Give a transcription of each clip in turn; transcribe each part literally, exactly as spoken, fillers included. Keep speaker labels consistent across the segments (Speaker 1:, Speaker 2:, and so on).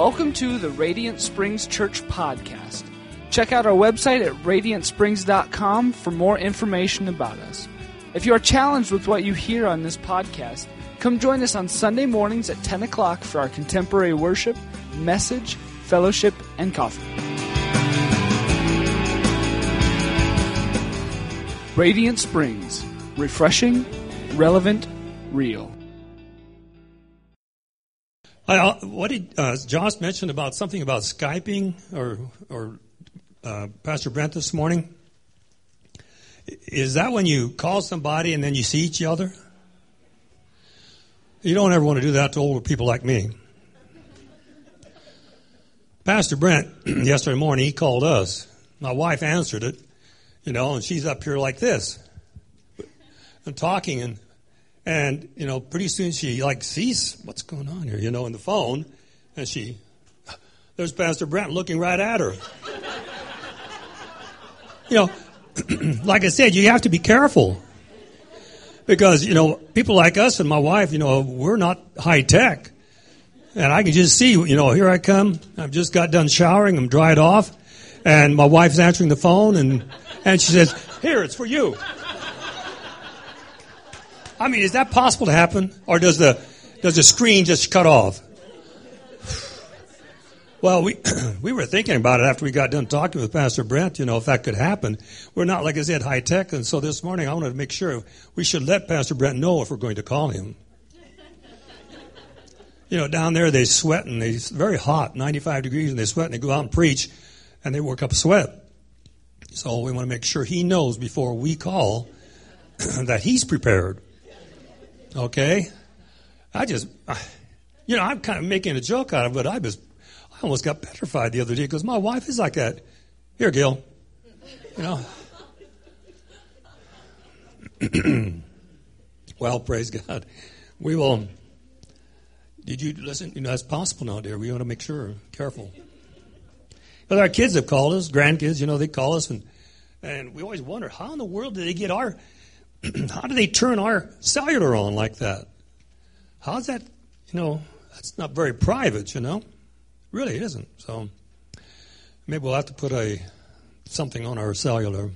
Speaker 1: Welcome to the Radiant Springs Church podcast. Check out our website at radiant springs dot com for more information about us. If you are challenged with what you hear on this podcast, come join us on Sunday mornings at ten o'clock for our contemporary worship, message, fellowship, and coffee. Radiant Springs. Refreshing, relevant, real.
Speaker 2: Uh, what did uh, Josh mention about something about Skyping or or uh, Pastor Brent this morning? Is that when you call somebody and then you see each other? You don't ever want to do that to older people like me. Pastor Brent, yesterday morning, he called us. My wife answered it, you know, and she's up here like this and talking and And, you know, pretty soon she, like, sees what's going on here, you know, in the phone. And she, there's Pastor Brent looking right at her. You know, like I said, you have to be careful. Because, you know, people like us and my wife, you know, we're not high tech. And I can just see, you know, here I come. I've just got done showering. I'm dried off. And my wife's answering the phone. And, and she says, here, it's for you. I mean, is that possible to happen? Or does the does the screen just cut off? Well, we we were thinking about it after we got done talking with Pastor Brent, you know, if that could happen. We're not, like I said, high tech. And so this morning I wanted to make sure we should let Pastor Brent know if we're going to call him. You know, down there they sweat and it's very hot, ninety-five degrees, and they sweat and they go out and preach and they work up a sweat. So we want to make sure he knows before we call that he's prepared. Okay, I just, you know, I'm kind of making a joke out of it. I was, I almost got petrified the other day because my wife is like that. Here, Gil, you know. Well, praise God. We will. Did you listen? You know, that's possible now, dear. We want to make sure, careful. But our kids have called us, grandkids. You know, they call us, and and we always wonder how in the world did they get our. How do they turn our cellular on like that? How's that, you know, that's not very private, you know. Really isn't. So maybe we'll have to put a something on our cellular.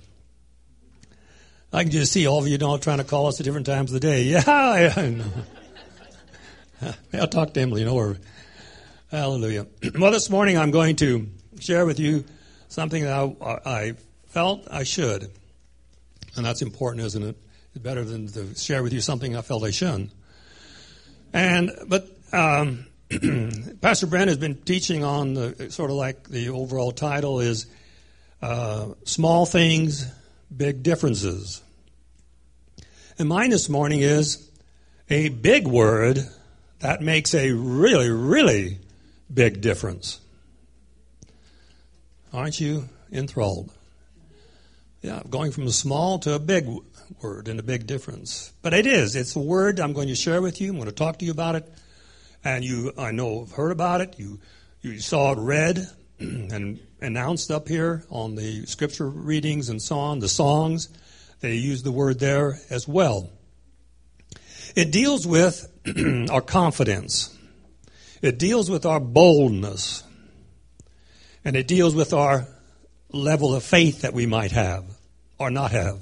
Speaker 2: I can just see all of you now trying to call us at different times of the day. Yeah, I know. I'll talk to Emily, you know, or hallelujah. Well, this morning I'm going to share with you something that I, I felt I should. And that's important, isn't it? It's better than to share with you something I felt I shouldn't. And, but, um, Pastor Brent has been teaching on the, sort of like the overall title is, uh, Small Things, Big Differences. And mine this morning is a big word that makes a really, really big difference. Aren't you enthralled? Yeah, going from a small to a big word and a big difference. But it is. It's a word I'm going to share with you. I'm going to talk to you about it. And you, I know, have heard about it. You you saw it read and announced up here on the scripture readings and so on, the songs. They use the word there as well. It deals with our confidence. It deals with our boldness. And it deals with our level of faith that we might have or not have.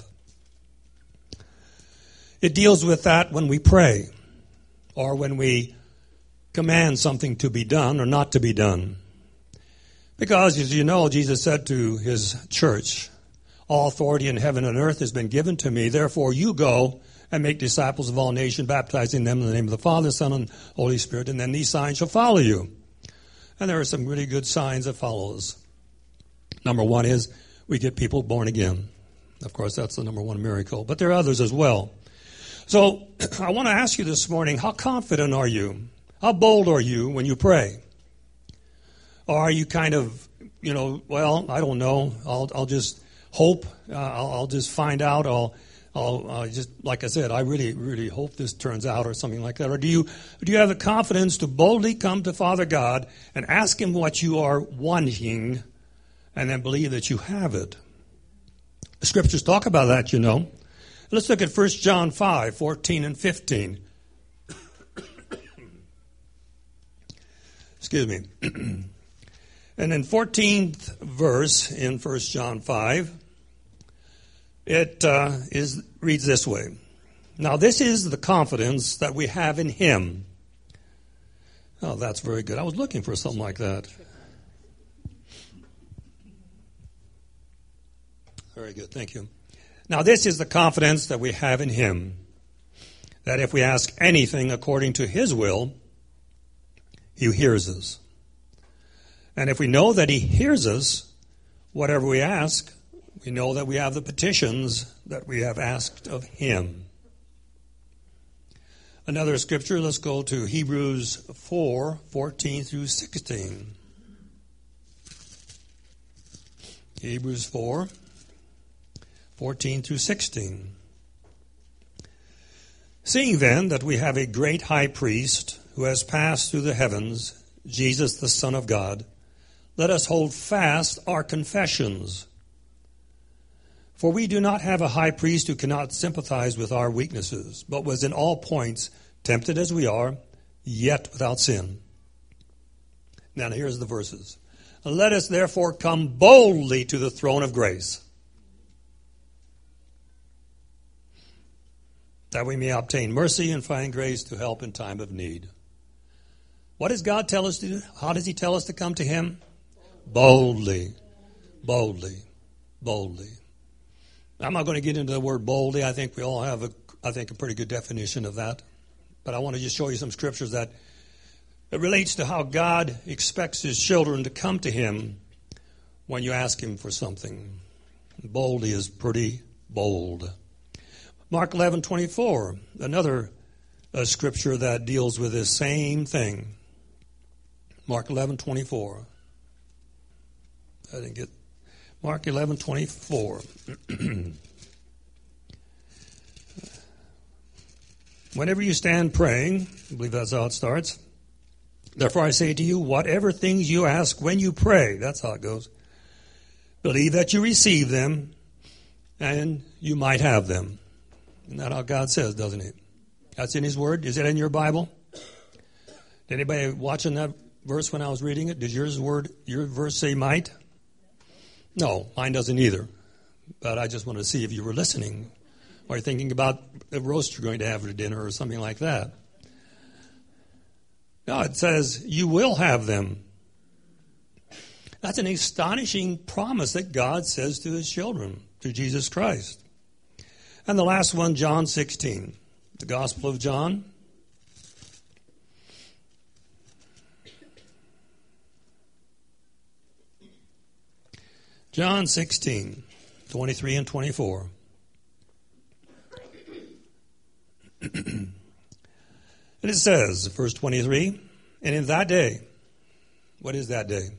Speaker 2: It deals with that when we pray or when we command something to be done or not to be done. Because, as you know, Jesus said to his church, all authority in heaven and earth has been given to me. Therefore, you go and make disciples of all nations, baptizing them in the name of the Father, Son, and Holy Spirit. And then these signs shall follow you. And there are some really good signs that follow us. Number one is we get people born again. Of course, that's the number one miracle. But there are others as well. So I want to ask you this morning, how confident are you? How bold are you when you pray? Or are you kind of, you know, well, I don't know. I'll, I'll just hope. Uh, I'll, I'll just find out. I'll, I'll uh, just, like I said, I really, really hope this turns out or something like that. Or do you, do you have the confidence to boldly come to Father God and ask him what you are wanting and then believe that you have it? The scriptures talk about that, you know. Let's look at First John five, fourteen and fifteen. Excuse me. And in fourteenth verse in First John five, it uh, is reads this way. Now this is the confidence that we have in him. Oh, that's very good. I was looking for something like that. Very good, thank you. Now this is the confidence that we have in him, that if we ask anything according to his will, he hears us. And if we know that he hears us, whatever we ask, we know that we have the petitions that we have asked of him. Another scripture, let's go to Hebrews four, fourteen through sixteen. Hebrews four, fourteen through sixteen. Seeing then that we have a great high priest who has passed through the heavens, Jesus the Son of God, let us hold fast our confessions. For we do not have a high priest who cannot sympathize with our weaknesses, but was in all points tempted as we are, yet without sin. Now here's the verses. Let us therefore come boldly to the throne of grace, that we may obtain mercy and find grace to help in time of need. What does God tell us to do? How does he tell us to come to him? Boldly, boldly, boldly. I'm not going to get into the word boldly. I think we all have, a, I think, a pretty good definition of that. But I want to just show you some scriptures that it relates to how God expects his children to come to him when you ask him for something. Boldly is pretty bold. Mark eleven twenty-four, another uh, scripture that deals with this same thing. Mark eleven twenty-four. I didn't get Mark eleven twenty-four. Whenever you stand praying, I believe that's how it starts. Therefore I say to you, whatever things you ask when you pray, that's how it goes. Believe that you receive them, and you might have them. Isn't that how God says, doesn't he? That's in his word. Is it in your Bible? Did anybody watching that verse when I was reading it? Did yours word, your verse say might? No, mine doesn't either. But I just want to see if you were listening or you're thinking about the roast you're going to have for dinner or something like that. No, it says you will have them. That's an astonishing promise that God says to his children, through Jesus Christ. And the last one, John sixteen, the Gospel of John. John sixteen, twenty-three and twenty-four. And it says, verse twenty-three, and in that day, what is that day?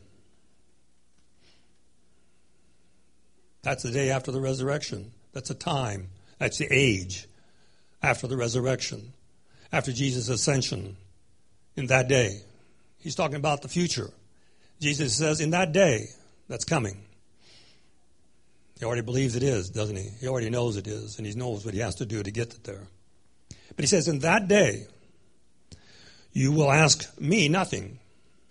Speaker 2: That's the day after the resurrection. That's a time. That's the age after the resurrection, after Jesus' ascension. In that day. He's talking about the future. Jesus says, in that day that's coming. He already believes it is, doesn't he? He already knows it is, and he knows what he has to do to get it there. But he says, in that day, you will ask me nothing.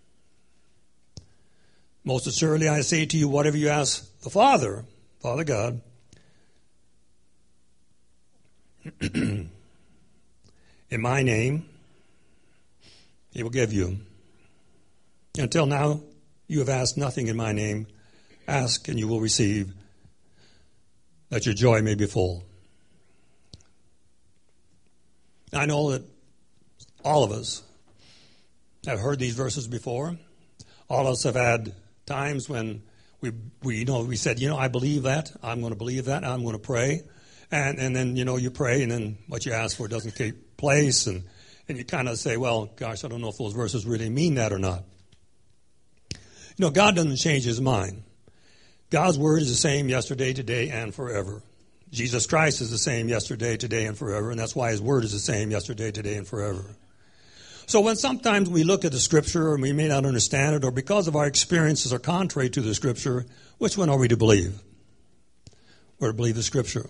Speaker 2: Most assuredly I say to you, whatever you ask the Father, Father God, in my name, he will give you. Until now, you have asked nothing in my name. Ask and you will receive, that your joy may be full. I know that all of us have heard these verses before. All of us have had times when we, we you know, we said, you know, I believe that. I'm going to believe that. I'm going to pray. And and then, you know, you pray, and then what you ask for doesn't take place. And, and you kind of say, well, gosh, I don't know if those verses really mean that or not. You know, God doesn't change his mind. God's word is the same yesterday, today, and forever. Jesus Christ is the same yesterday, today, and forever. And that's why his word is the same yesterday, today, and forever. So when sometimes we look at the scripture and we may not understand it, or because of our experiences are contrary to the scripture, which one are we to believe? We're to believe the scripture.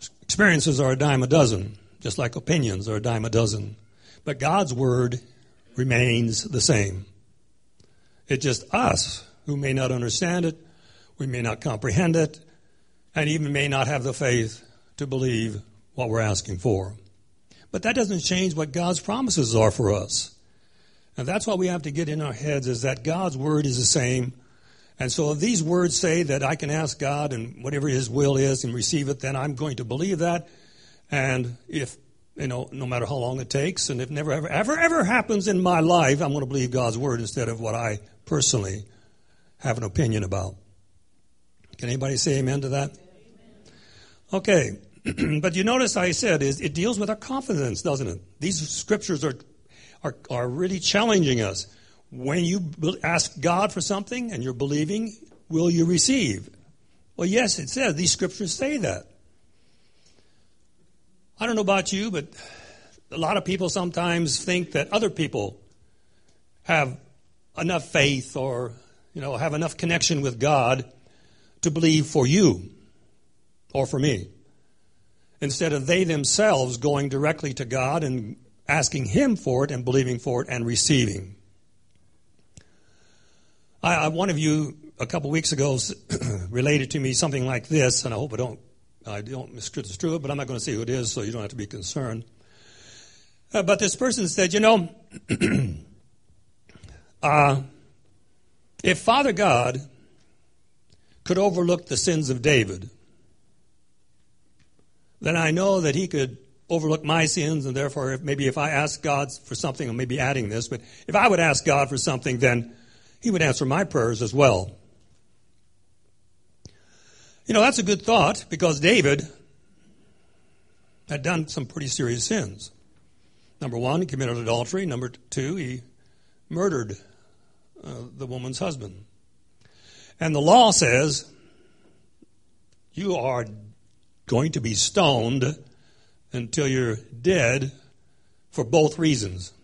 Speaker 2: Experiences are a dime a dozen, just like opinions are a dime a dozen. But God's word remains the same. It's just us who may not understand it, we may not comprehend it, and even may not have the faith to believe what we're asking for. But that doesn't change what God's promises are for us. And that's what we have to get in our heads, is that God's word is the same. And so if these words say that I can ask God and whatever his will is and receive it, then I'm going to believe that. And if, you know, no matter how long it takes, and if never, ever, ever, ever happens in my life, I'm going to believe God's word instead of what I personally have an opinion about. Can anybody say amen to that? Okay. But you notice I said is it deals with our confidence, doesn't it? These scriptures are, are, are really challenging us. When you ask God for something and you're believing, will you receive? Well, yes, it says, these scriptures say that. I don't know about you, but a lot of people sometimes think that other people have enough faith or, you know, have enough connection with God to believe for you or for me, instead of they themselves going directly to God and asking him for it and believing for it and receiving. I, I, one of you a couple weeks ago related to me something like this, and I hope I don't I don't misconstrue it, but I'm not going to say who it is, so you don't have to be concerned. Uh, but this person said, you know, uh, if Father God could overlook the sins of David, then I know that he could overlook my sins, and therefore if, maybe if I ask God for something, I'm maybe adding this, but if I would ask God for something, then he would answer my prayers as well. You know, that's a good thought, because David had done some pretty serious sins. Number one, he committed adultery. Number two, he murdered uh, the woman's husband. And the law says you are going to be stoned until you're dead for both reasons.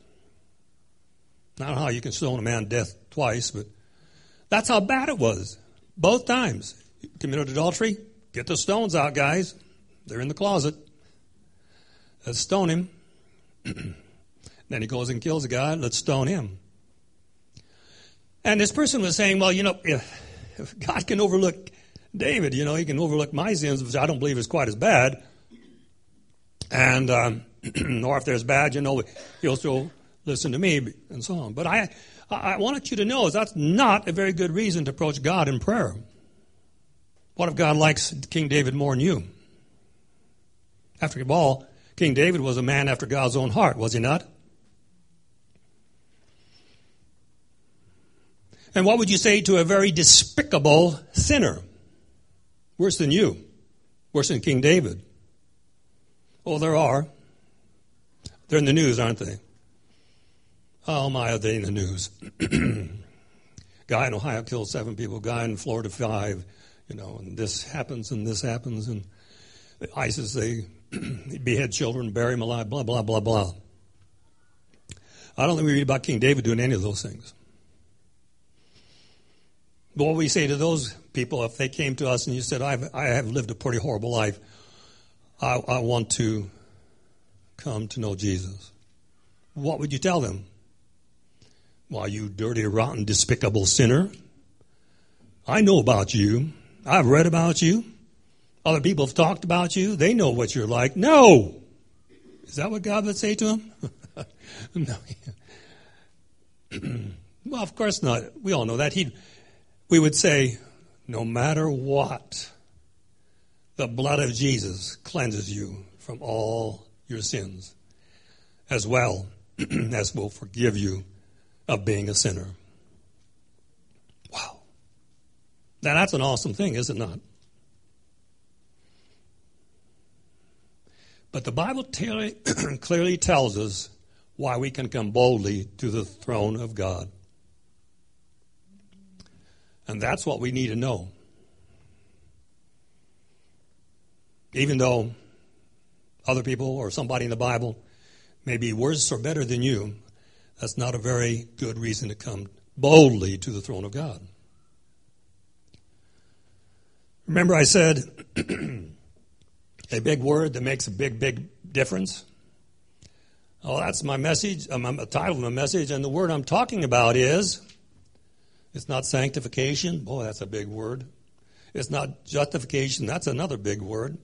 Speaker 2: Not how you can stone a man to death twice, but that's how bad it was. Both times. Committed adultery, get the stones out, guys. They're in the closet. Let's stone him. Then he goes and kills a guy. Let's stone him. And this person was saying, well, you know, if, if God can overlook David, you know, he can overlook my sins, which I don't believe is quite as bad. And, um, or if there's bad, you know, he'll still listen to me, and so on. But I, I wanted you to know is that's not a very good reason to approach God in prayer. What if God likes King David more than you? After all, King David was a man after God's own heart, was he not? And what would you say to a very despicable sinner? Worse than you. Worse than King David. Oh, there are. They're in the news, aren't they? Oh, my, are they in the news? Guy in Ohio killed seven people. Guy in Florida, five. You know, and this happens and this happens. And ISIS, they behead children, bury them alive, blah, blah, blah, blah. I don't think we read about King David doing any of those things. But what we say to those people, if they came to us and you said, I've, I have lived a pretty horrible life, I, I want to come to know Jesus. What would you tell them? Why, you dirty, rotten, despicable sinner. I know about you. I've read about you. Other people have talked about you. They know what you're like. No! Is that what God would say to him? No. Well, of course not. We all know that. He'd, we would say, no matter what, the blood of Jesus cleanses you from all your sins, as well as will forgive you of being a sinner. Wow. Now that's an awesome thing, is it not? But the Bible clearly, clearly tells us why we can come boldly to the throne of God. And that's what we need to know. Even though other people or somebody in the Bible may be worse or better than you, that's not a very good reason to come boldly to the throne of God. Remember I said a big word that makes a big, big difference? Oh, that's my message, um, the title of my message, and the word I'm talking about is, it's not sanctification. Boy, that's a big word. It's not justification. That's another big word.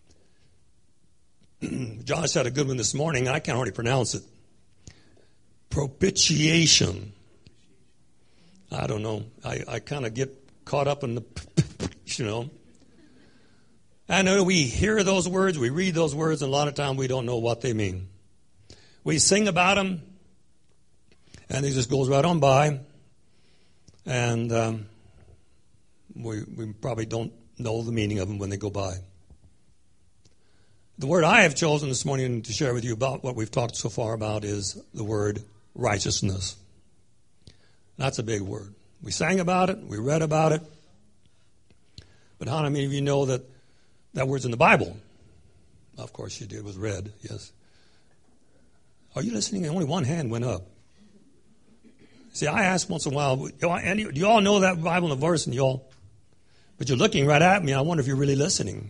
Speaker 2: Josh had a good one this morning. I can't hardly pronounce it. Propitiation. I don't know. I, I kind of get caught up in the, you know. I know we hear those words, we read those words, and a lot of time we don't know what they mean. We sing about them, and it just goes right on by, and um, we, we probably don't know the meaning of them when they go by. The word I have chosen this morning to share with you about what we've talked so far about is the word righteousness. That's a big word. We sang about it, we read about it, but how many of you know that that word's in the Bible? Of course you did. It was read, yes. Are you listening? Only one hand went up. See, I ask once in a while, do you all know that Bible and the verse? And you all, but you're looking right at me. I wonder if you're really listening.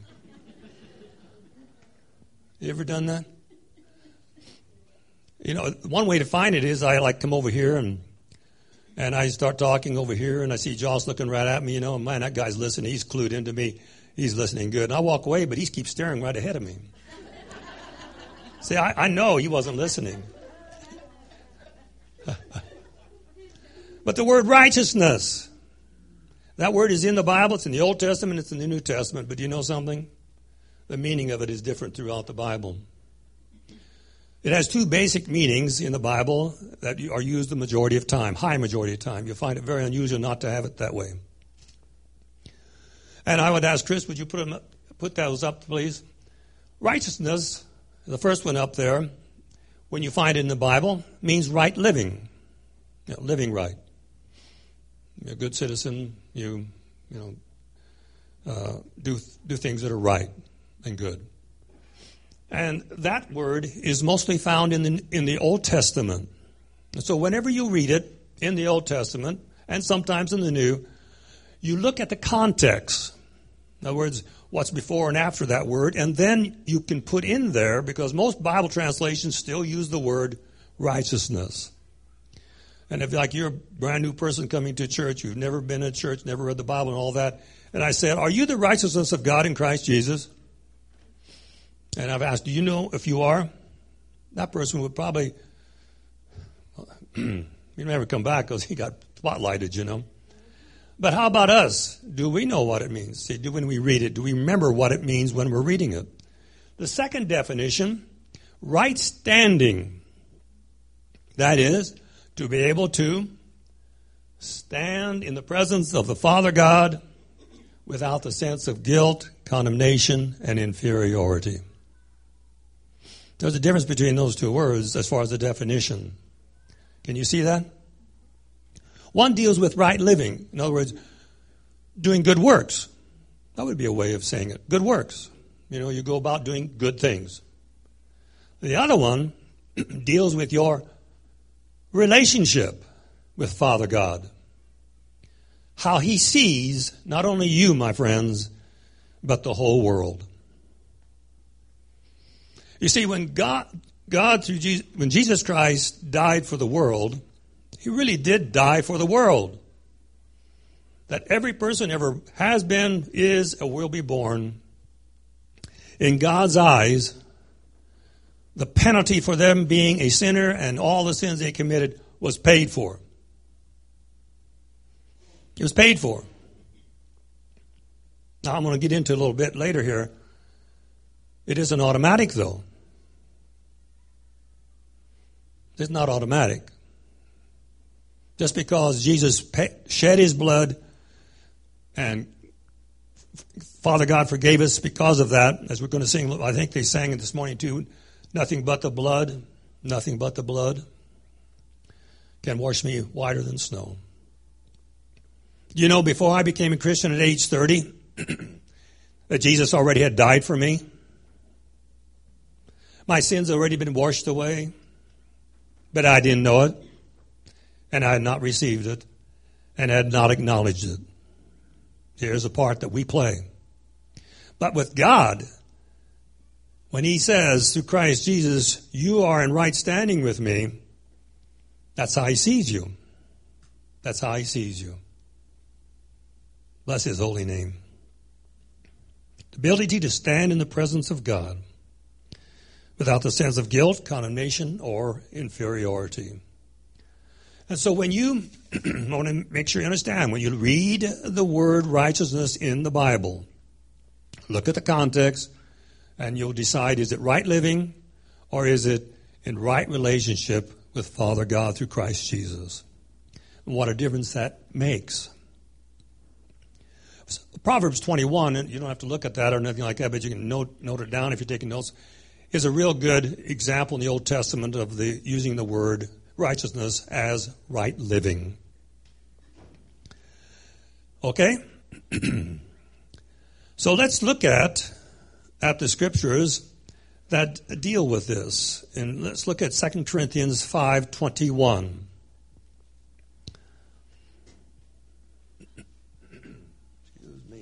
Speaker 2: You ever done that? You know, one way to find it is I like come over here and and I start talking over here and I see Josh looking right at me. You know, man, that guy's listening. He's clued into me. He's listening good. And I walk away, but he keeps staring right ahead of me. See, I, I know he wasn't listening. But the word righteousness, that word is in the Bible. It's in the Old Testament. It's in the New Testament. But do you know something? The meaning of it is different throughout the Bible. It has two basic meanings in the Bible that are used the majority of time, high majority of time. You'll find it very unusual not to have it that way. And I would ask Chris, would you put them up, put those up, please? Righteousness, the first one up there, when you find it in the Bible, means right living. You know, living right. You're a good citizen. You, you know, uh, do do things that are right and good. And that word is mostly found in the in the Old Testament. So whenever you read it in the Old Testament, and sometimes in the New, you look at the context. In other words, what's before and after that word, and then you can put in there, because most Bible translations still use the word righteousness. And if like you're a brand new person coming to church, you've never been in church, never read the Bible and all that, and I said, are you the righteousness of God in Christ Jesus? And I've asked, do you know if you are? That person would probably, you never come back because he got spotlighted, you know. But how about us? Do we know what it means? See, do, when we read it, do we remember what it means when we're reading it? The second definition, right standing. That is, to be able to stand in the presence of the Father God without the sense of guilt, condemnation, and inferiority. There's a difference between those two words as far as the definition. Can you see that? One deals with right living. In other words, doing good works. That would be a way of saying it. Good works. You know, you go about doing good things. The other one deals with your relationship with Father God. How he sees not only you, my friends, but the whole world. You see, when God, God through Jesus, when Jesus Christ died for the world, he really did die for the world. That every person ever has been, is, or will be born, in God's eyes, the penalty for them being a sinner and all the sins they committed was paid for. It was paid for. Now, I'm going to get into a little bit later here. It isn't automatic, though. It's not automatic. Just because Jesus shed his blood and Father God forgave us because of that, as we're going to sing, I think they sang it this morning too, nothing but the blood, nothing but the blood can wash me whiter than snow. You know, before I became a Christian at age thirty, that Jesus already had died for me. My sins had already been washed away, but I didn't know it. And I had not received it, and had not acknowledged it. Here's a part that we play. But with God, When he says through Christ Jesus, you are in right standing with me, that's how he sees you. That's how he sees you. Bless his holy name. The ability to stand in the presence of God without the sense of guilt, condemnation, or inferiority. And so when you, I want to make sure you understand, when you read the word righteousness in the Bible, look at the context, and you'll decide, is it right living, or is it in right relationship with Father God through Christ Jesus? And what a difference that makes. Proverbs twenty-one, and you don't have to look at that or anything like that, but you can note, note it down if you're taking notes, is a real good example in the Old Testament of the using the word righteousness as right living. Okay? So let's look at at the scriptures that deal with this. And let's look at Second Corinthians five twenty-one. Excuse me.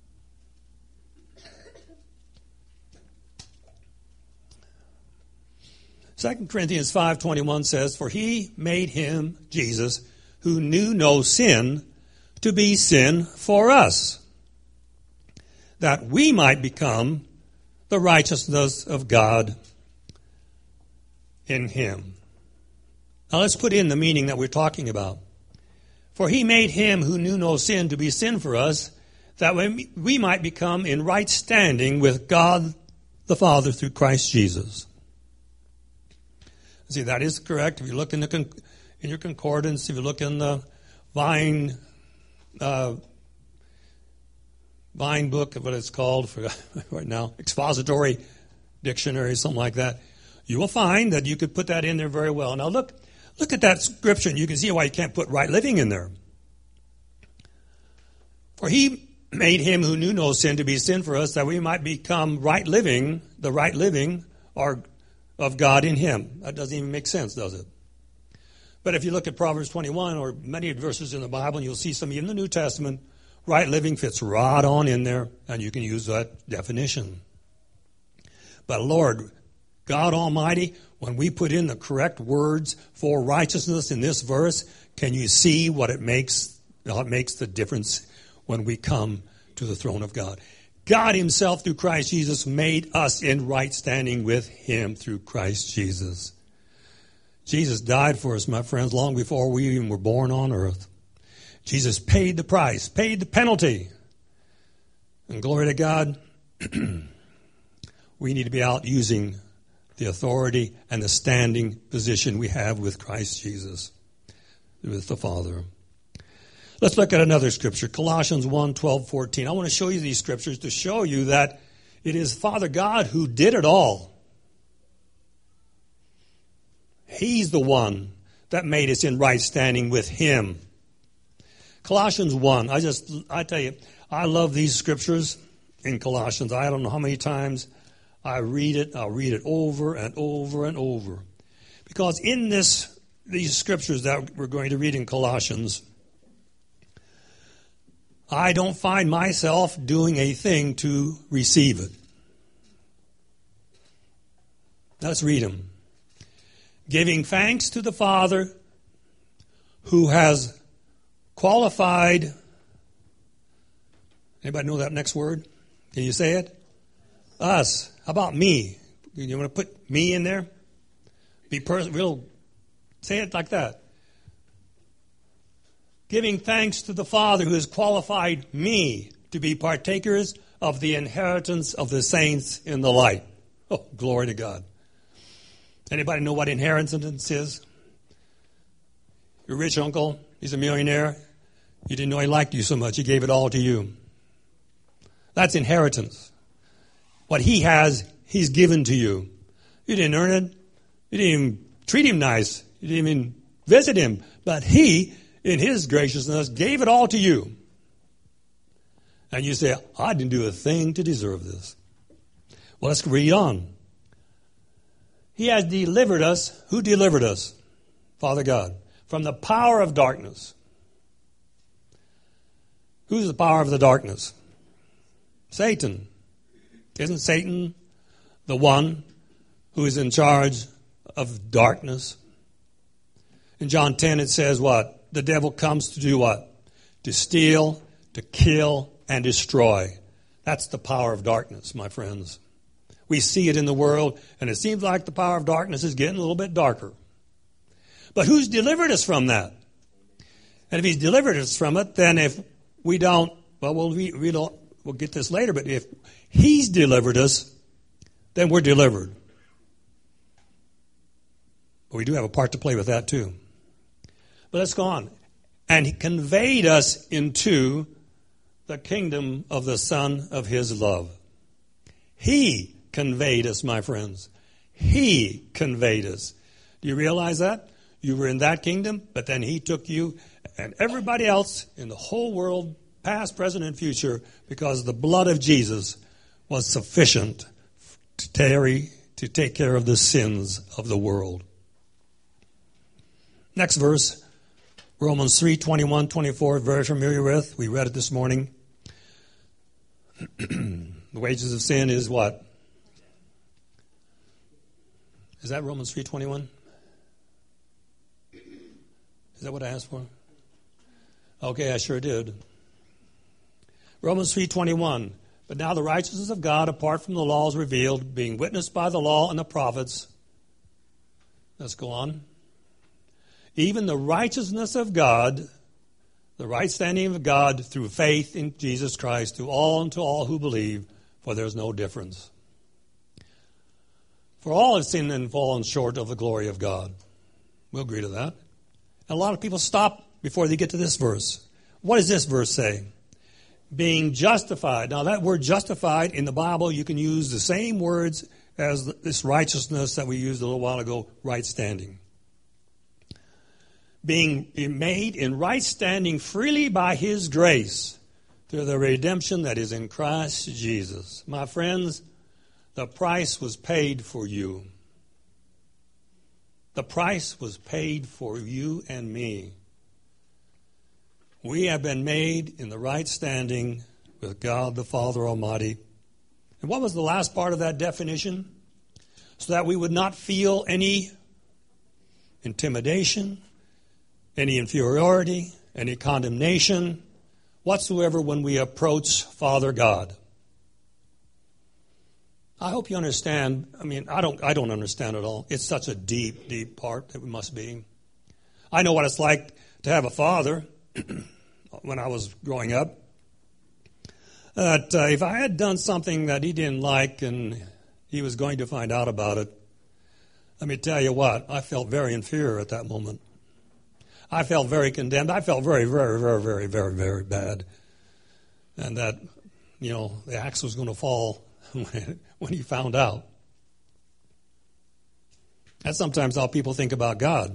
Speaker 2: Second Corinthians five twenty-one says, for he made him, Jesus, who knew no sin, to be sin for us, that we might become the righteousness of God in him. Now let's put in the meaning that we're talking about. For he made him who knew no sin to be sin for us, that we might become in right standing with God the Father through Christ Jesus. See, that is correct. If you look in the con- in your concordance, if you look in the Vine uh, Vine book, what it's called for right now, expository dictionary, something like that, you will find that you could put that in there very well. Now look, look at that scripture, and you can see why you can't put right living in there. For he made him who knew no sin to be sin for us, that we might become right living, the right living, or of God in him. That doesn't even make sense, does it? But if you look at Proverbs twenty-one or many verses in the Bible, and you'll see some in the New Testament, right living fits right on in there, and you can use that definition. But Lord, God Almighty, when we put in the correct words for righteousness in this verse, can you see what it makes, how it makes the difference when we come to the throne of God? God himself, through Christ Jesus, made us in right standing with him through Christ Jesus. Jesus died for us, my friends, long before we even were born on earth. Jesus paid the price, paid the penalty. And glory to God, we need to be out using the authority and the standing position we have with Christ Jesus, with the Father. Let's look at another scripture, Colossians one, twelve, fourteen. I want to show you these scriptures to show you that it is Father God who did it all. He's the one that made us in right standing with him. Colossians one, I just, I tell you, I love these scriptures in Colossians. I don't know how many times I read it. I'll read it over and over and over. Because in this, these scriptures that we're going to read in Colossians, I don't find myself doing a thing to receive it. Let's read them. Giving thanks to the Father who has qualified. Anybody know that next word? Can you say it? Us. How about me? You want to put me in there? Be per- real. Say it like that. Giving thanks to the Father who has qualified me to be partakers of the inheritance of the saints in the light. Oh, glory to God. Anybody know what inheritance is? Your rich uncle, he's a millionaire. You didn't know he liked you so much. He gave it all to you. That's inheritance. What he has, he's given to you. You didn't earn it. You didn't even treat him nice. You didn't even visit him. But he, in his graciousness, gave it all to you. And you say, I didn't do a thing to deserve this. Well, let's read on. He has delivered us. Who delivered us? Father God. From the power of darkness. Who's the power of the darkness? Satan. Isn't Satan the one who is in charge of darkness. In John ten it says what? The devil comes to do what? To steal, to kill, and destroy. That's the power of darkness, my friends. We see it in the world, and it seems like the power of darkness is getting a little bit darker. But who's delivered us from that? And if he's delivered us from it, then if we don't, well, we'll, we, we don't, we'll get this later, but if he's delivered us, then we're delivered. But we do have a part to play with that too. But let's go on. And he conveyed us into the kingdom of the Son of his love. He conveyed us, my friends. He conveyed us. Do you realize that? You were in that kingdom, but then he took you and everybody else in the whole world, past, present, and future, because the blood of Jesus was sufficient to carry, to take care of the sins of the world. Next verse, Romans three, twenty-one, twenty-four, very familiar with. We read it this morning. The wages of sin is what? Is that Romans three, twenty-one? Is that what I asked for? Okay, I sure did. Romans three, twenty-one. But now the righteousness of God apart from the law is revealed, being witnessed by the law and the prophets. Let's go on. Even the righteousness of God, the right standing of God through faith in Jesus Christ, to all and to all who believe, for there is no difference. For all have sinned and fallen short of the glory of God. We'll agree to that. And a lot of people stop before they get to this verse. What does this verse say? Being justified. Now that word justified in the Bible, you can use the same words as this righteousness that we used a little while ago, right standing. Being made in right standing freely by his grace through the redemption that is in Christ Jesus. My friends, the price was paid for you. The price was paid for you and me. We have been made in the right standing with God the Father Almighty. And what was the last part of that definition? So that we would not feel any intimidation, any inferiority, any condemnation whatsoever when we approach Father God. I hope you understand. I mean, I don't I don't understand it all. It's such a deep, deep part that we must be. I know what it's like to have a father when I was growing up. That uh, if I had done something that he didn't like and he was going to find out about it, let me tell you what, I felt very inferior at that moment. I felt very condemned. I felt very, very, very, very, very, very bad. And that, you know, the axe was going to fall when, when he found out. That's sometimes how people think about God.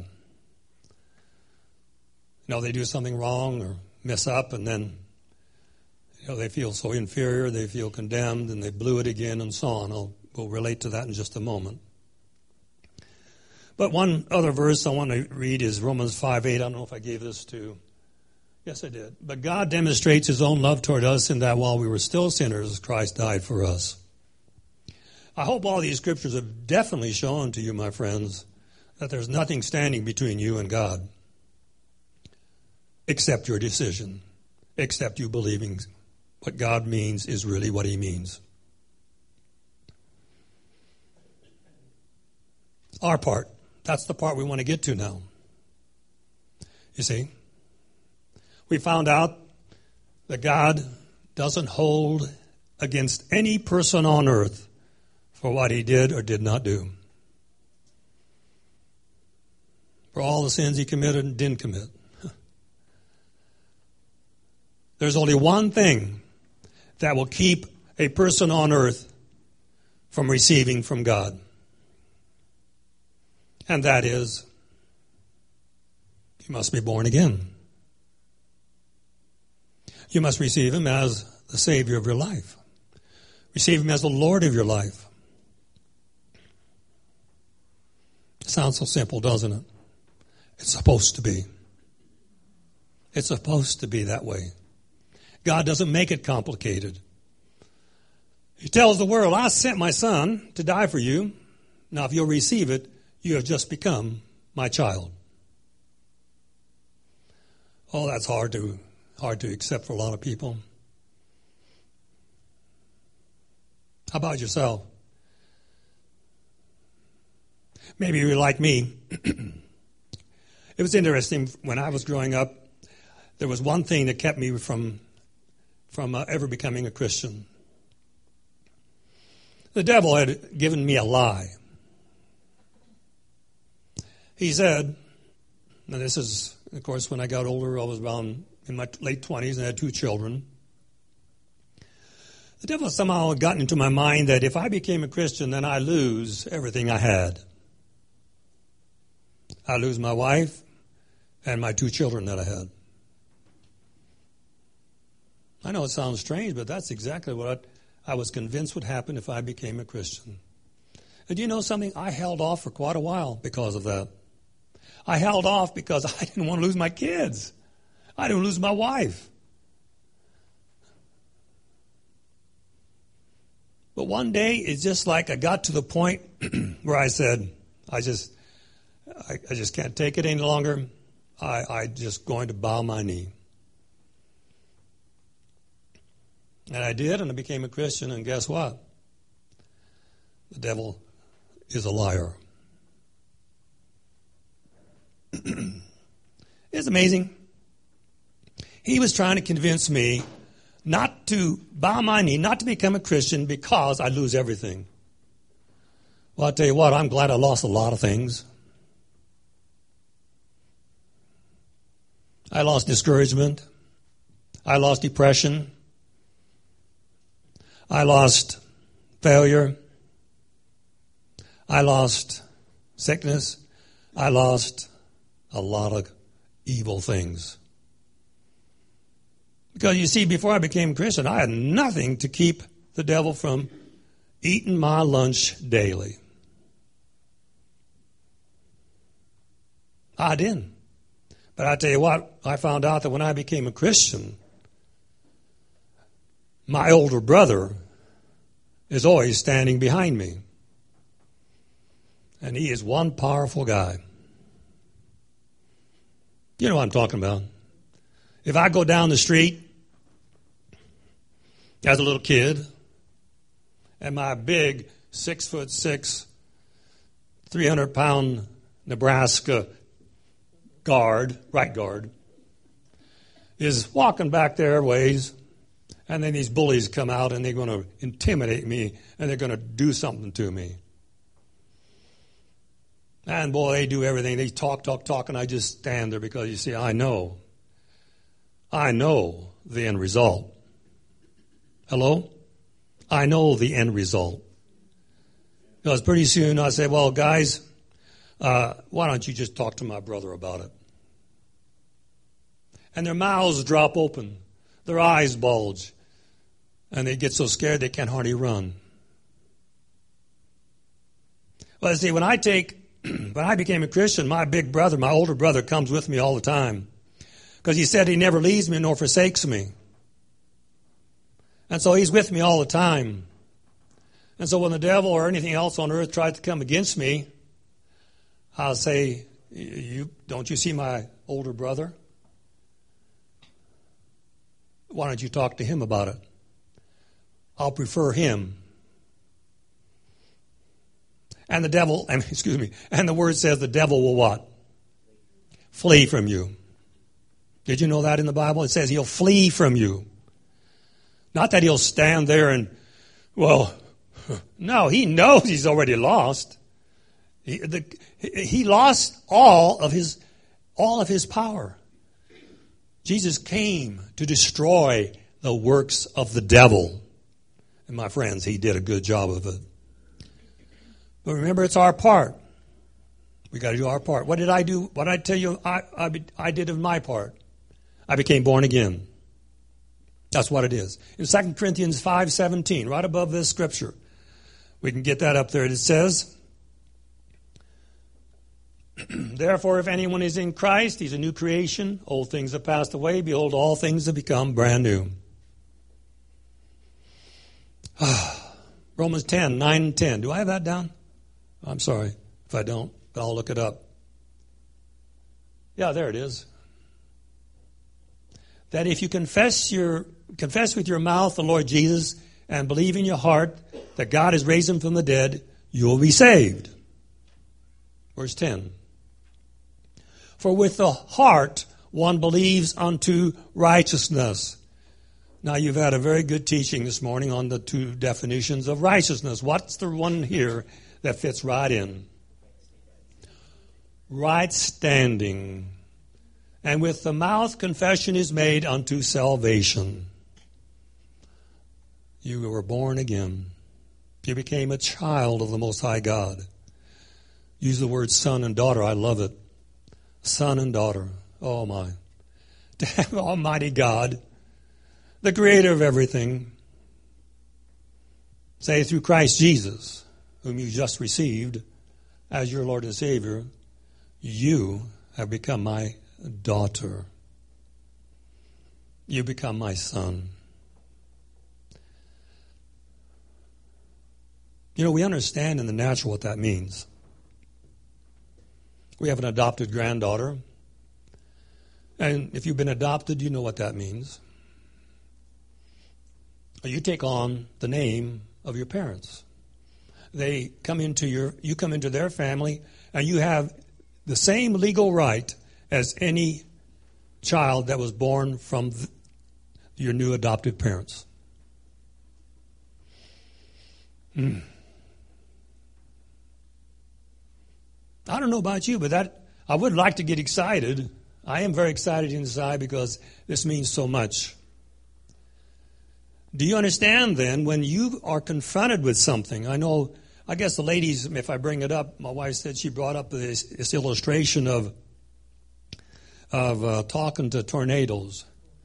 Speaker 2: You know, they do something wrong or mess up, and then, you know, they feel so inferior, they feel condemned, and they blew it again, and so on. I'll, we'll relate to that in just a moment. But one other verse I want to read is Romans five eight. I don't know if I gave this to. Yes, I did. But God demonstrates his own love toward us in that while we were still sinners, Christ died for us. I hope all these scriptures have definitely shown to you, my friends, that there's nothing standing between you and God except your decision, except you believing what God means is really what he means. Our part. That's the part we want to get to now. You see, we found out that God doesn't hold against any person on earth for what he did or did not do. For all the sins he committed and didn't commit. There's only one thing that will keep a person on earth from receiving from God. And that is, you must be born again. You must receive him as the Savior of your life. Receive him as the Lord of your life. It sounds so simple, doesn't it? It's supposed to be. It's supposed to be that way. God doesn't make it complicated. He tells the world, I sent my son to die for you. Now, if you'll receive it, you have just become my child. Oh, that's hard to hard to accept for a lot of people. How about yourself? Maybe you're like me. It was interesting when I was growing up. There was one thing that kept me from from uh, ever becoming a Christian. The devil had given me a lie. He said, and this is, of course, when I got older, I was around in my late twenties and I had two children. The devil somehow had gotten into my mind that if I became a Christian, then I lose everything I had. I lose my wife and my two children that I had. I know it sounds strange, but that's exactly what I was convinced would happen if I became a Christian. And do you know something? I held off for quite a while because of that. I held off because I didn't want to lose my kids. I didn't lose my wife. But one day, it's just like I got to the point where I said, I just, I, I just can't take it any longer. I, I just going to bow my knee. And I did, and I became a Christian, and guess what? The devil is a liar. It's amazing. He was trying to convince me not to bow my knee, not to become a Christian because I lose everything. Well, I'll tell you what, I'm glad I lost a lot of things. I lost discouragement. I lost depression. I lost failure. I lost sickness. I lost a lot of evil things. Because you see, before I became a Christian, I had nothing to keep the devil from eating my lunch daily. I didn't. But I tell you what, I found out that when I became a Christian, my older brother is always standing behind me. And he is one powerful guy. You know what I'm talking about. If I go down the street as a little kid, and my big six foot six, three hundred pound Nebraska guard, right guard, is walking back their ways, and then these bullies come out and they're going to intimidate me and they're going to do something to me. And boy, they do everything. They talk, talk, talk, and I just stand there because, you see, I know. I know the end result. Hello? I know the end result. Because pretty soon I say, well, guys, uh, why don't you just talk to my brother about it? And their mouths drop open. Their eyes bulge. And they get so scared they can't hardly run. Well, see, when I take, when I became a Christian, my big brother, my older brother, comes with me all the time. Because he said he never leaves me nor forsakes me. And so he's with me all the time. And so when the devil or anything else on earth tries to come against me, I'll say, "You don't you see my older brother? Why don't you talk to him about it? I'll prefer him." And the devil, excuse me, and the word says the devil will what? Flee from you. Did you know that in the Bible? It says he'll flee from you. Not that he'll stand there and, well, no, he knows he's already lost. He, the, he lost all of his, all of his power. Jesus came to destroy the works of the devil. And my friends, he did a good job of it. But remember, it's our part. We got to do our part. What did I do? What did I tell you I, I, I did of my part? I became born again. That's what it is. In Second Corinthians five seventeen, right above this scripture, we can get that up there. It says, "Therefore, if anyone is in Christ, he's a new creation. Old things have passed away. Behold, all things have become brand new." Romans ten, nine and ten. Do I have that down? I'm sorry if I don't, but I'll look it up. Yeah, there it is. That if you confess your confess with your mouth the Lord Jesus and believe in your heart that God has raised him from the dead, you will be saved. Verse ten. For with the heart one believes unto righteousness. Now you've had a very good teaching this morning on the two definitions of righteousness. What's the one here that fits right in? Right standing. And with the mouth confession is made unto salvation. You were born again. You became a child of the Most High God. Use the word son and daughter. I love it. Son and daughter. Oh my. To have Almighty God, the creator of everything, say through Christ Jesus, whom you just received as your Lord and Savior, you have become my daughter. You become my son. You know, we understand in the natural what that means. We have an adopted granddaughter. And if you've been adopted, you know what that means. You take on the name of your parents. They come into your, you come into their family, and you have the same legal right as any child that was born from th- your new adopted parents. Hmm. I don't know about you, but that I would like to get excited. I am very excited inside because this means so much. Do you understand then when you are confronted with something? I know, I guess the ladies, if I bring it up, my wife said she brought up this, this illustration of of uh, talking to tornadoes.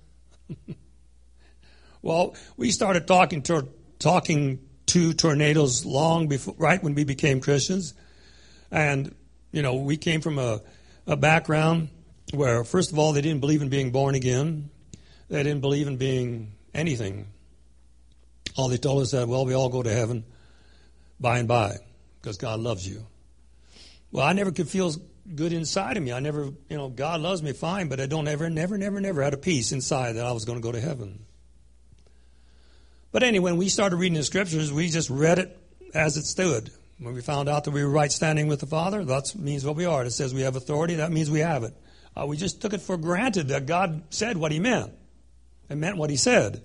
Speaker 2: Well, we started talking to talking to tornadoes long before, right when we became Christians, and you know we came from a, a background where, first of all, they didn't believe in being born again. They didn't believe in being anything. All they told us that, well, we all go to heaven by and by because God loves you. Well, I never could feel good inside of me. I never, you know, God loves me fine, but I don't ever, never, never, never had a peace inside that I was going to go to heaven. But anyway, when we started reading the scriptures, we just read it as it stood. When we found out that we were right standing with the Father, that means what we are. It says we have authority, that means we have it. Uh, we just took it for granted that God said what he meant. It meant what he said.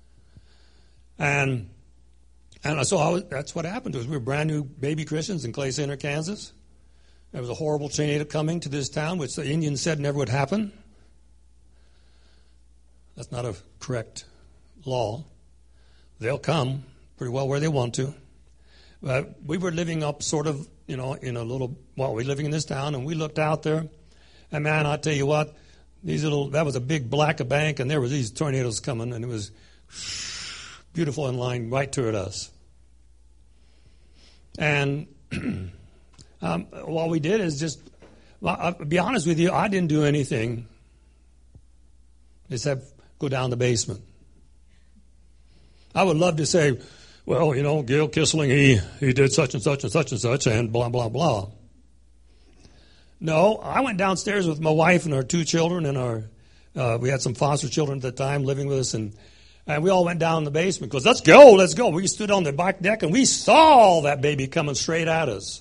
Speaker 2: And and so I was, that's what happened to us. We were brand new baby Christians in Clay Center, Kansas. There was a horrible tornado coming to this town, which the Indians said never would happen. That's not a correct law. They'll come pretty well where they want to. But we were living up sort of, you know, in a little, well, we were living in this town, and we looked out there. And man, I tell you what, these little, that was a big black bank, and there were these tornadoes coming, and it was beautiful in line right toward us. And um, what we did is just, well, I'll be honest with you, I didn't do anything except go down the basement. I would love to say, well, you know, Gail Kissling, he, he did such and such and such and such, and blah, blah, blah. No, I went downstairs with my wife and our two children, and our uh, we had some foster children at the time living with us, and And we all went down in the basement because let's go, let's go. We stood on the back deck and we saw that baby coming straight at us.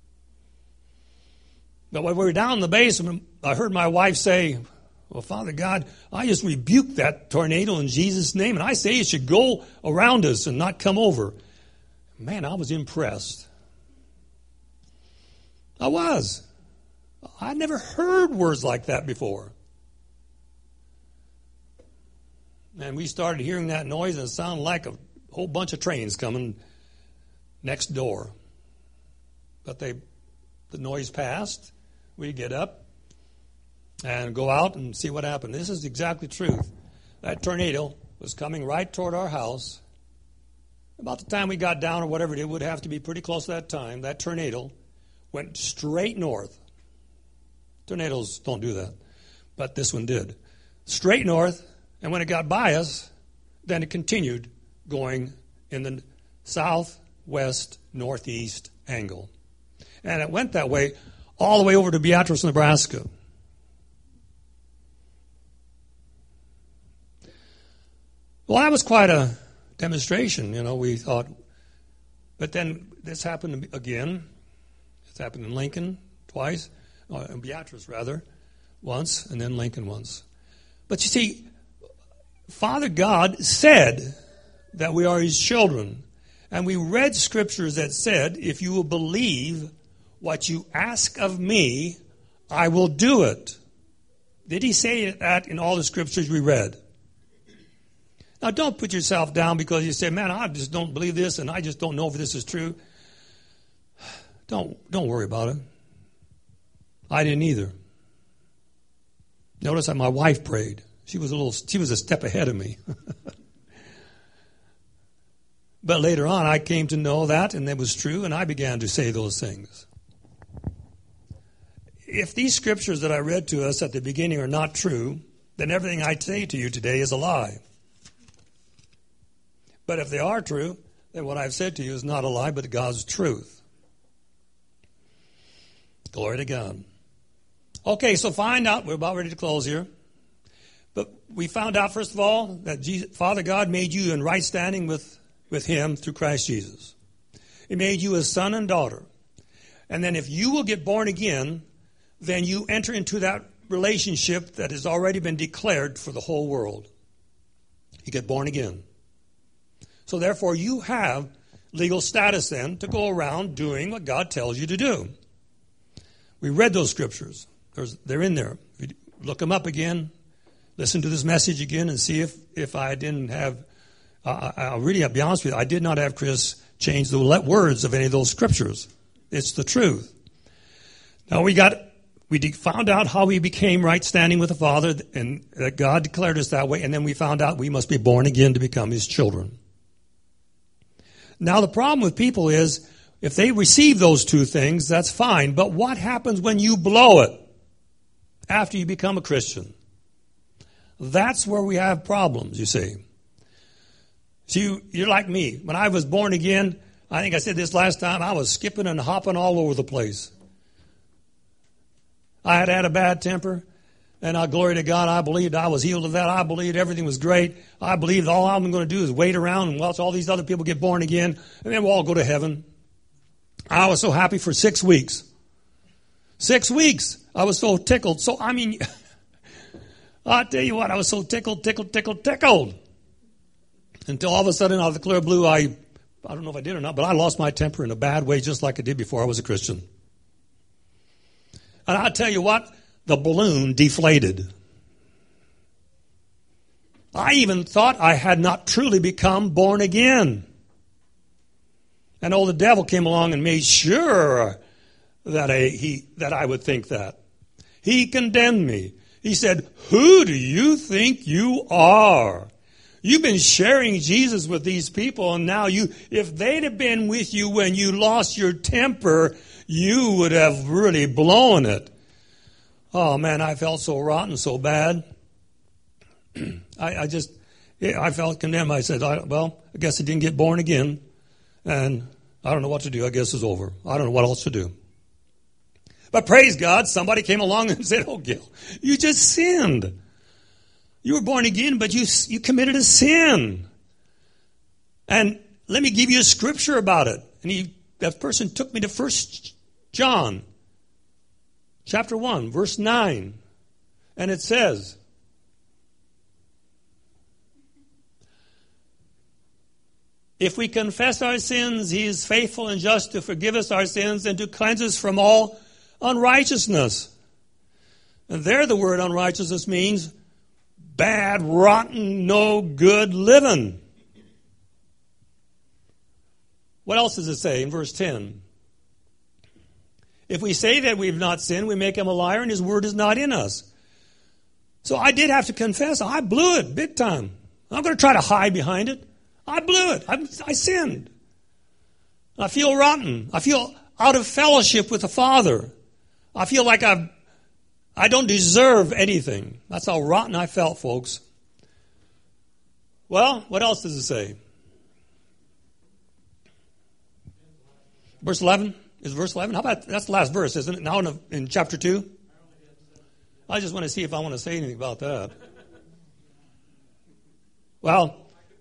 Speaker 2: But when we were down in the basement, I heard my wife say, well, Father God, I just rebuke that tornado in Jesus' name, and I say it should go around us and not come over. Man, I was impressed. I was. I'd never heard words like that before. And we started hearing that noise, and it sounded like a whole bunch of trains coming next door. But they, the noise passed. We get up and go out and see what happened. This is exactly the truth. That tornado was coming right toward our house. About the time we got down, or whatever, it would have to be pretty close to that time. That tornado went straight north. Tornadoes don't do that, but this one did. Straight north. And when it got by us, then it continued going in the south west, northeast angle. And it went that way all the way over to Beatrice, Nebraska. Well, that was quite a demonstration, you know, we thought. But then this happened again. It's happened in Lincoln twice, or in Beatrice, rather, once, and then Lincoln once. But you see, Father God said that we are His children. And we read scriptures that said, if you will believe what you ask of me, I will do it. Did He say that in all the scriptures we read? Now, don't put yourself down because you say, man, I just don't believe this and I just don't know if this is true. Don't, don't worry about it. I didn't either. Notice that my wife prayed. She was a little, she was a step ahead of me. But later on, I came to know that, and that was true, and I began to say those things. If these scriptures that I read to us at the beginning are not true, then everything I say to you today is a lie. But if they are true, then what I've said to you is not a lie, but God's truth. Glory to God. Okay, so find out, we're about ready to close here. But we found out, first of all, that Jesus, Father God made you in right standing with with Him through Christ Jesus. He made you a son and daughter. And then if you will get born again, then you enter into that relationship that has already been declared for the whole world. You get born again. So therefore you have legal status then to go around doing what God tells you to do. We read those scriptures. There's, they're in there. Look them up again. Listen to this message again and see if, if I didn't have... Uh, I'll really be honest with you, I did not have Chris change the words of any of those scriptures. It's the truth. Now we got, we found out how we became right standing with the Father, and that God declared us that way, and then we found out we must be born again to become His children. Now the problem with people is, if they receive those two things, that's fine, but what happens when you blow it after you become a Christian? That's where we have problems, you see. So you, you're like me. When I was born again, I think I said this last time, I was skipping and hopping all over the place. I had had a bad temper, and I, glory to God, I believed I was healed of that. I believed everything was great. I believed all I'm going to do is wait around and watch all these other people get born again, and then we'll all go to heaven. I was so happy for six weeks. Six weeks. I was so tickled. So, I mean, I'll tell you what, I was so tickled, tickled, tickled, tickled. Until all of a sudden, out of the clear blue, I, I don't know if I did or not, but I lost my temper in a bad way, just like I did before I was a Christian. And I'll tell you what, the balloon deflated. I even thought I had not truly become born again. And oh, the devil came along and made sure that I, he, that I would think that. He condemned me. He said, who do you think you are? You've been sharing Jesus with these people, and now you, if they'd have been with you when you lost your temper, you would have really blown it. Oh man, I felt so rotten, so bad. I, I just, I felt condemned. I said, I, well, I guess I didn't get born again, and I don't know what to do. I guess it's over. I don't know what else to do. But praise God, somebody came along and said, oh, Gil, you just sinned. You were born again, but you you committed a sin. And let me give you a scripture about it. And he, that person took me to First John, chapter one, verse nine. And it says, if we confess our sins, He is faithful and just to forgive us our sins and to cleanse us from all unrighteousness. And there the word unrighteousness means bad, rotten, no good living. What else does it say in verse ten? If we say that we've not sinned, we make Him a liar and His word is not in us. So I did have to confess, I blew it big time. I'm not going to try to hide behind it. I blew it. I, I sinned. I feel rotten. I feel out of fellowship with the Father. I feel like I've I don't deserve anything. That's how rotten I felt, folks. Well, what else does it say? Verse eleven? Is verse eleven? How about, that's the last verse, isn't it? Now in, in chapter two? I just want to see if I want to say anything about that. Well,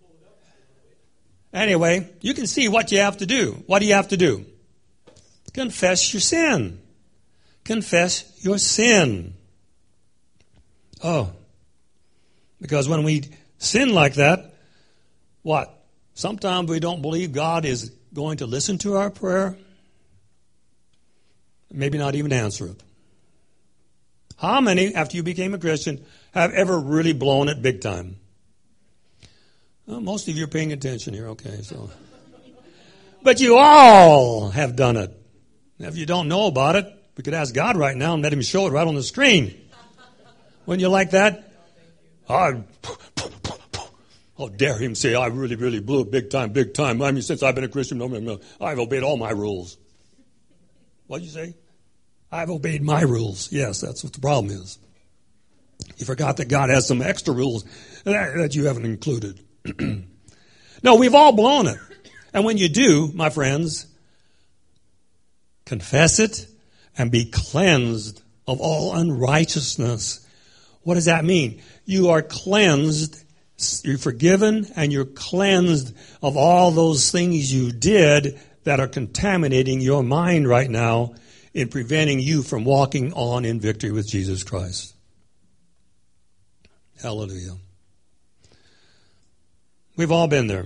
Speaker 2: anyway, you can see what you have to do. What do you have to do? Confess your sin. Confess your sin. Oh, because when we sin like that, what? Sometimes we don't believe God is going to listen to our prayer. Maybe not even answer it. How many, after you became a Christian, have ever really blown it big time? Well, most of you are paying attention here, okay, so. But you all have done it. If you don't know about it, we could ask God right now and let him show it right on the screen. Wouldn't you like that? I, how dare him say, I really, really blew it big time, big time. I mean, since I've been a Christian, no, no, no, I've obeyed all my rules. What'd you say? I've obeyed my rules. Yes, that's what the problem is. You forgot that God has some extra rules that, that you haven't included. No, we've all blown it. And when you do, my friends, confess it and be cleansed of all unrighteousness. What does that mean? You are cleansed, you're forgiven, and you're cleansed of all those things you did that are contaminating your mind right now in preventing you from walking on in victory with Jesus Christ. Hallelujah. We've all been there.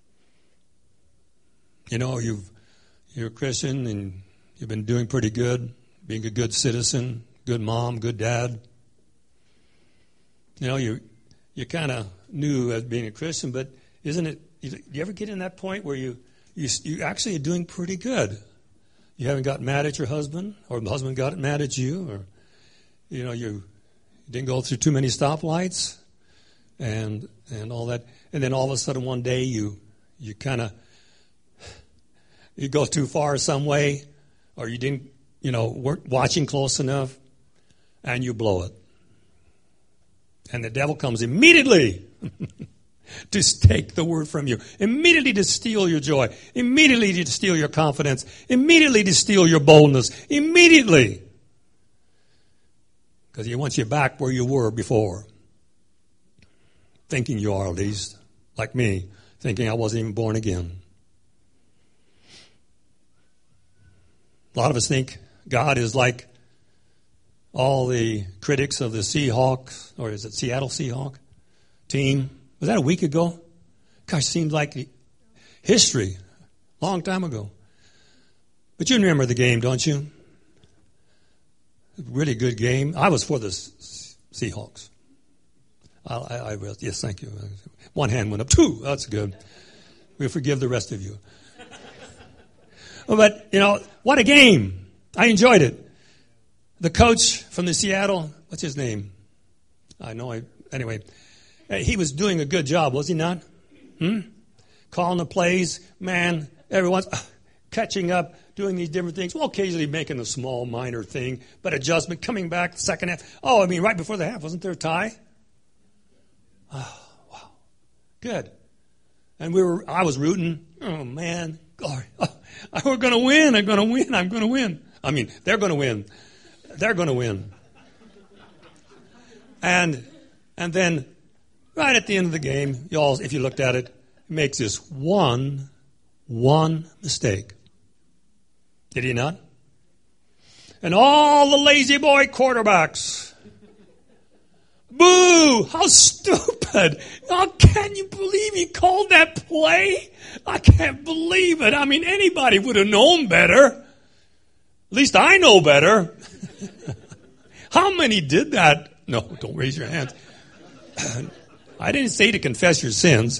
Speaker 2: You know, you've, you're a Christian and you've been doing pretty good, being a good citizen, good mom, good dad. You know, you you kind of knew as being a Christian, but isn't it, you, you ever get in that point where you, you, you actually are doing pretty good? You haven't got mad at your husband, or the husband got mad at you, or, you know, you didn't go through too many stoplights and and all that. And then all of a sudden one day you you kind of, you go too far some way, or you didn't, you know, weren't watching close enough, and you blow it. And the devil comes immediately to take the word from you, immediately to steal your joy, immediately to steal your confidence, immediately to steal your boldness, immediately. Because he wants you back where you were before. Thinking you are, at least, like me, thinking I wasn't even born again. A lot of us think God is like all the critics of the Seahawks, or is it Seattle Seahawk team? Was that a week ago? Gosh, seems like history, long time ago. But you remember the game, don't you? Really good game. I was for the Seahawks. I, I, I was, yes, thank you. One hand went up. Two, that's good. We'll forgive the rest of you. But, you know, what a game. I enjoyed it. The coach from the Seattle, what's his name? I know, I, anyway. He was doing a good job, was he not? Hmm? Calling the plays, man, everyone's uh, catching up, doing these different things. Well, occasionally making a small, minor thing, but adjustment, coming back, second half. Oh, I mean, right before the half, wasn't there a tie? Oh, wow. Good. And we were, I was rooting. Oh, man. Glory. Oh, we're going to win. I'm going to win. I'm going to win. I mean, they're going to win. They're going to win. And and then, right at the end of the game, y'all, if you looked at it, he makes this one, one mistake. Did he not? And all the lazy boy quarterbacks. Boo! How stupid! How can you believe he called that play? I can't believe it. I mean, anybody would have known better. At least I know better. How many did that? No, don't raise your hands. I didn't say to confess your sins.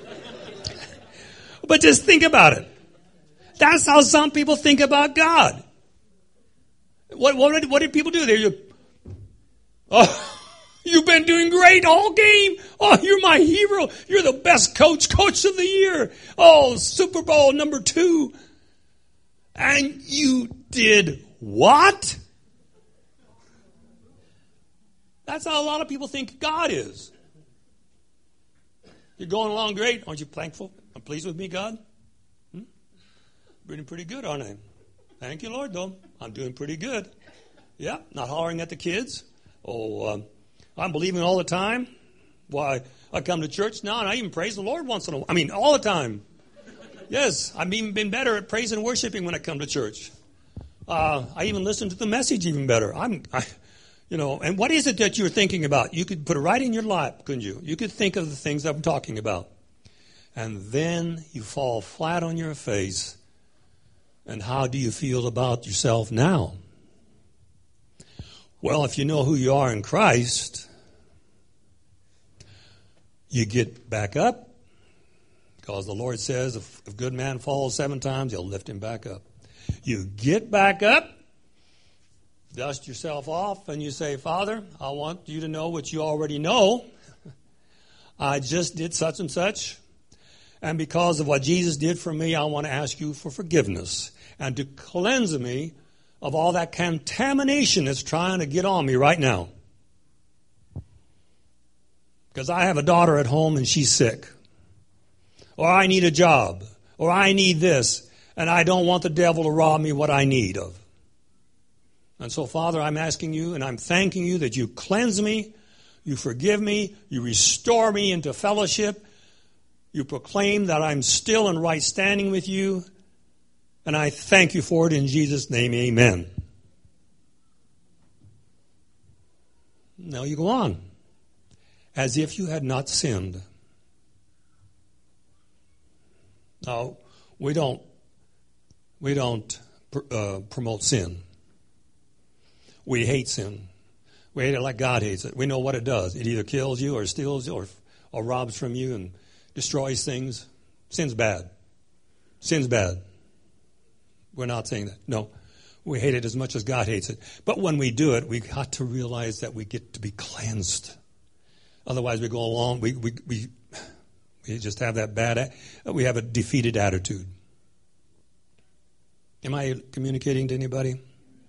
Speaker 2: But just think about it. That's how some people think about God. What, what, did, what did people do there? You, oh, you've been doing great all game. Oh, you're my hero. You're the best coach, coach of the year. Oh, Super Bowl number two. And you did what? That's how a lot of people think God is. You're going along great. Aren't you thankful? I'm pleased with me, God? Hmm? Doing pretty good, aren't I? Thank you, Lord, though. I'm doing pretty good. Yeah, not hollering at the kids. Oh, um, I'm believing all the time. Why, I come to church now and I even praise the Lord once in a while. I mean, all the time. Yes, I've even been better at praising and worshiping when I come to church. Uh, I even listen to the message even better. I'm, I, you know, and what is it that you're thinking about? You could put it right in your lap, couldn't you? You could think of the things I'm talking about. And then you fall flat on your face. And how do you feel about yourself now? Well, if you know who you are in Christ, you get back up. Because the Lord says, if a good man falls seven times, he'll lift him back up. You get back up, dust yourself off, and you say, Father, I want you to know what you already know. I just did such and such. And because of what Jesus did for me, I want to ask you for forgiveness and to cleanse me of all that contamination that's trying to get on me right now. Because I have a daughter at home and she's sick. Or I need a job. Or I need this. And I don't want the devil to rob me what I need of. And so, Father, I'm asking you and I'm thanking you that you cleanse me, you forgive me, you restore me into fellowship. You proclaim that I'm still in right standing with you. And I thank you for it in Jesus' name, amen. Now you go on. As if you had not sinned. Now, we don't, we don't uh, promote sin. We hate sin. We hate it like God hates it. We know what it does. It either kills you or steals you or, or robs from you and destroys things. Sin's bad. Sin's bad. We're not saying that. No. We hate it as much as God hates it. But when we do it, we got to realize that we get to be cleansed. Otherwise, we go along, we we we, we just have that bad, we have a defeated attitude. Am I communicating to anybody?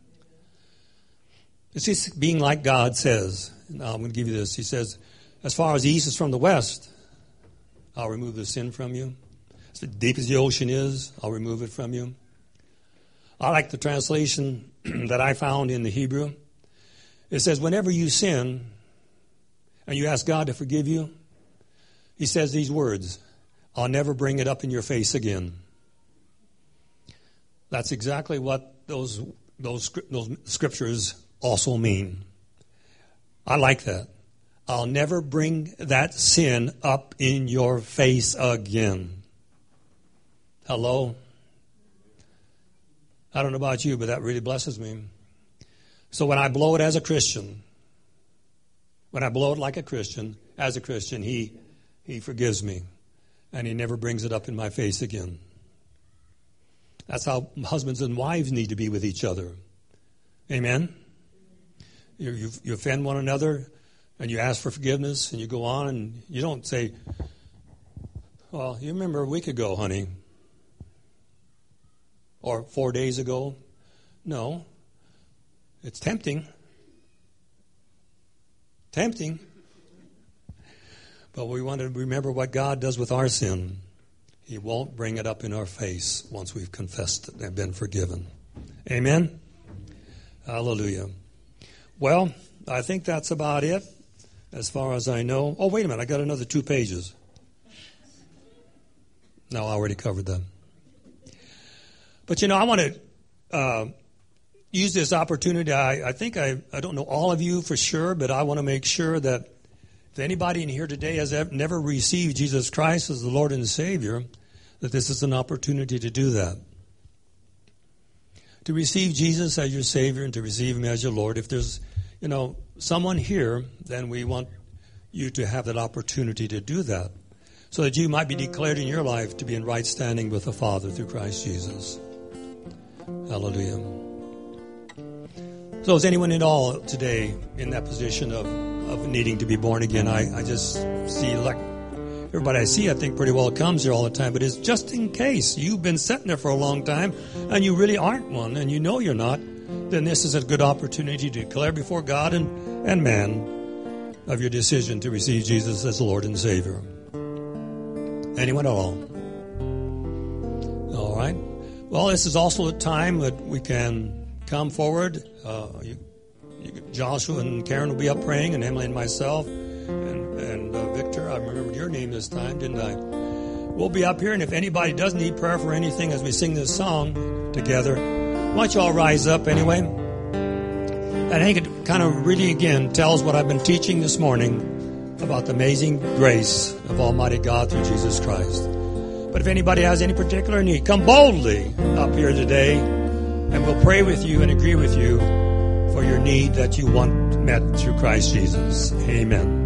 Speaker 2: It's just being like God says. Now, I'm going to give you this. He says, as far as the east is from the west, I'll remove the sin from you. As deep as the ocean is, I'll remove it from you. I like the translation that I found in the Hebrew. It says, whenever you sin and you ask God to forgive you, he says these words, I'll never bring it up in your face again. That's exactly what those those, those scriptures also mean. I like that. I'll never bring that sin up in your face again. Hello? I don't know about you, but that really blesses me. So when I blow it as a Christian, when I blow it like a Christian, as a Christian, he he forgives me. And he never brings it up in my face again. That's how husbands and wives need to be with each other. Amen? You, you, you offend one another, and you ask for forgiveness, and you go on, and you don't say, well, you remember a week ago, honey, or four days ago. No. It's tempting. Tempting. But we want to remember what God does with our sin. He won't bring it up in our face once we've confessed it and been forgiven. Amen? Hallelujah. Well, I think that's about it as far as I know. Oh, wait a minute. I got another two pages. No, I already covered them. But, you know, I want to uh, use this opportunity. I, I think I, I don't know all of you for sure, but I want to make sure that if anybody in here today has ever, never received Jesus Christ as the Lord and Savior, that this is an opportunity to do that. To receive Jesus as your Savior and to receive Him as your Lord. If there's, you know, someone here, then we want you to have that opportunity to do that, so that you might be declared in your life to be in right standing with the Father through Christ Jesus. Hallelujah. So is anyone at all today in that position of, of needing to be born again? I, I just see, like everybody I see, I think pretty well comes here all the time, but it's just in case you've been sitting there for a long time and you really aren't one and you know you're not, then this is a good opportunity to declare before God and, and man of your decision to receive Jesus as Lord and Savior. Anyone at all? All right. Well, this is also a time that we can come forward. Uh, you, you, Joshua and Karen will be up praying, and Emily and myself, and, and uh, Victor. I remembered your name this time, didn't I? We'll be up here, and if anybody does need prayer for anything as we sing this song together, why don't you all rise up anyway? And I think it kind of really, again, tells what I've been teaching this morning about the amazing grace of Almighty God through Jesus Christ. But if anybody has any particular need, come boldly up here today, and we'll pray with you and agree with you for your need that you want met through Christ Jesus. Amen.